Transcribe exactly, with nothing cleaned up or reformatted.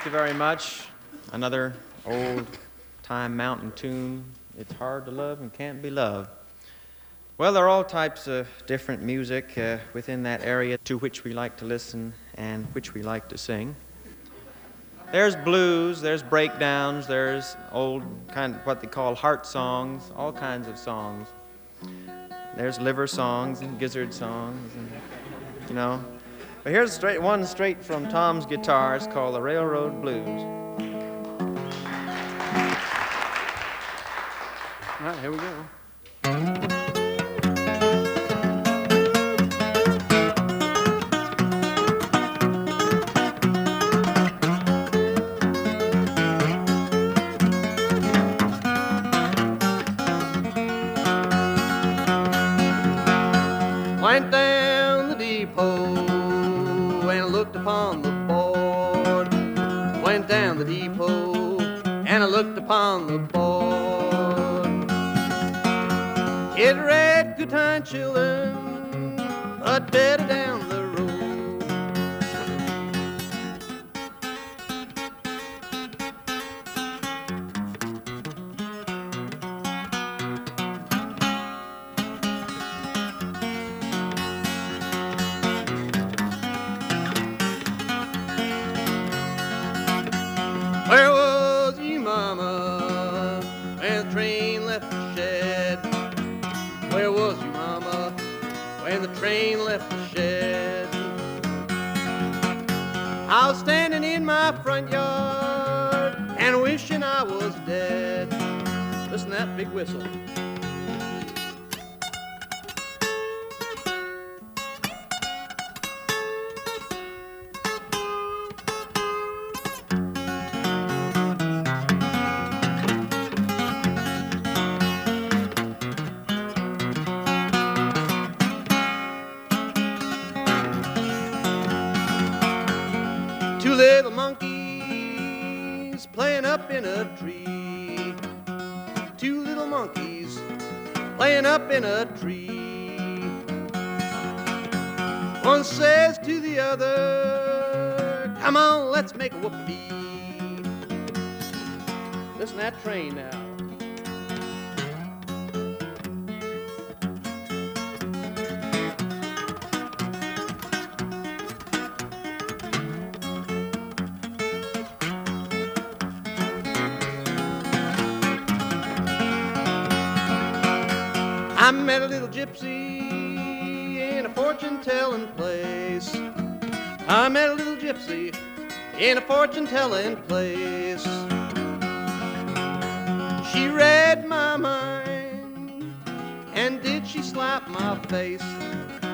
Thank you very much. Another old-time mountain tune. It's hard to love and can't be loved. Well, there are all types of different music uh, within that area to which we like to listen and which we like to sing. There's blues, there's breakdowns, there's old kind of what they call heart songs, all kinds of songs. There's liver songs and gizzard songs, and, you know. But here's straight, one straight from Tom's guitar. It's called the Railroad Blues. All right, here we go. Went down the depot and looked upon the board. Went down the depot and I looked upon the board. It read, good time chillin', but better down the road. Where was you, Mama, when the train left the shed? Where was you, Mama, when the train left the shed? I was standing in my front yard and wishing I was dead. Listen to that big whistle. Two little monkeys playing up in a tree. Two little monkeys playing up in a tree. One says to the other, come on, let's make a whoopee. Listen to that train now. I met a little gypsy in a fortune-telling place. I met a little gypsy in a fortune-telling place. She read my mind, and did she slap my face?